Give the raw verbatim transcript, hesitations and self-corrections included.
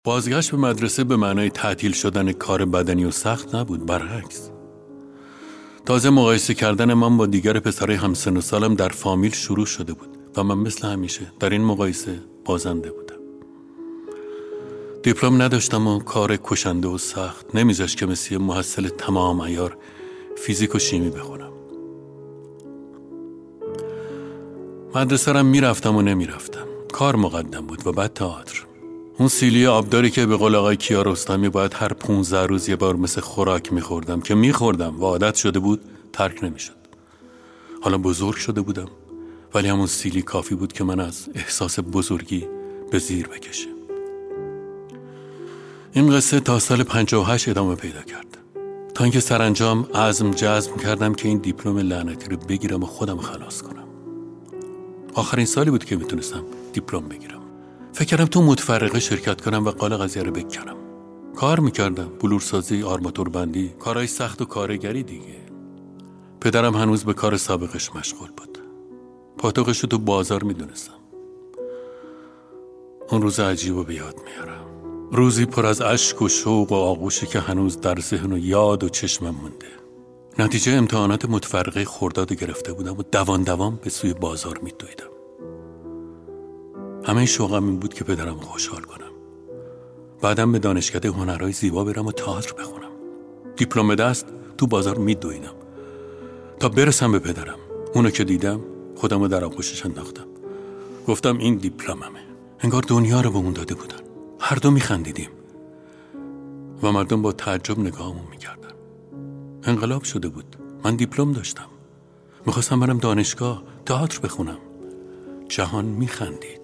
بازگشت به مدرسه به معنای تعطیل شدن کار بدنی و سخت نبود، برعکس. تازه مقایسه کردن من با دیگر پسرای همسن و سالم در فامیل شروع شده بود و من مثل همیشه در این مقایسه بازنده بودم. دیپلم نداشتم و کار کشنده و سخت نمیذاشت که مثل محصل تمام عیار فیزیک و شیمی بخونم. مدرسه رم میرفتم و نمیرفتم. کار مقدم بود و بعد تئاتر. اون سیلی آبداری که به قول آقای کیارستمی باید هر پونزده روز یه بار مثل خوراک میخوردم که میخوردم و عادت شده بود، ترک نمیشد. حالا بزرگ شده بودم ولی همون سیلی کافی بود که من از احساس بزرگی به زیر بکشه. این قصه تا سال پنجاه و هشت ادامه پیدا کرد، تا اینکه سرانجام عزم جزم کردم که این دیپلم لعنتی رو بگیرم و خودم خلاص کنم. آخرین سالی بود که میتونستم دیپلم بگیرم. فکر کردم تو متفرقه شرکت کنم و قال قضیه رو بکنم. کار میکردم، بلورسازی، آرماتور بندی، کارهای سخت و کارگری دیگه. پدرم هنوز به کار سابقش مشغول بود. پاتوقش رو تو بازار میدونستم. اون روز عجیب و بیاد میارم. روزی پر از اشک و شوق و آغوشی که هنوز در ذهن و یاد و چشمم مونده. نتیجه امتحانات متفرقه خرداد گرفته بودم و دوان دوان به سوی بازار میدویدم. همه شوقم این بود که پدرم خوشحال کنم. بعدم به دانشکده هنرهای زیبا برم و تئاتر بخونم. دیپلم دست تو بازار میدویدم تا برسم به پدرم. اونو که دیدم خودم رو در آغوشش انداختم. گفتم این دیپلممه. انگار دنیا رو به اون داده بودن. هر دو میخندیدیم و مردم با تعجب نگاهمون میکردن. انقلاب شده بود. من دیپلم داشتم. میخواستم برم دانشگاه تئاتر بخونم. جهان میخندید.